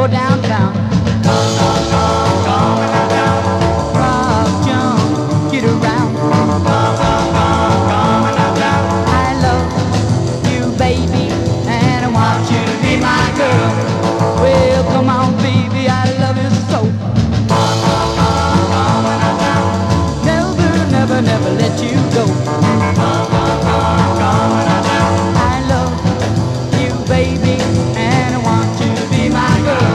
go downtown. Rock, jump, get around. I love you, baby, and I want you to be my girl. Well, come on, baby, I love you so. Never, never, never let you go. I love you, baby, and I want you to be my girl.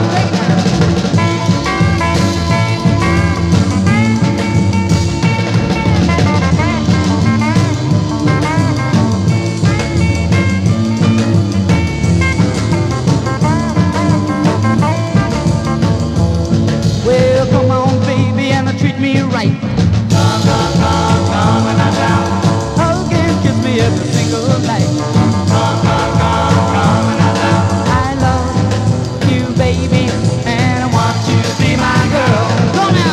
Well, come on, baby, and treat me right. Hug and kiss me every single night. I love you, baby, and I want you to be my girl. Go now.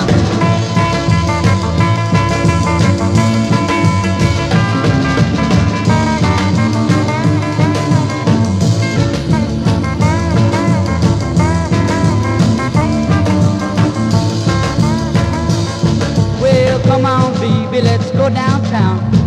Well, come on, baby, let's go downtown.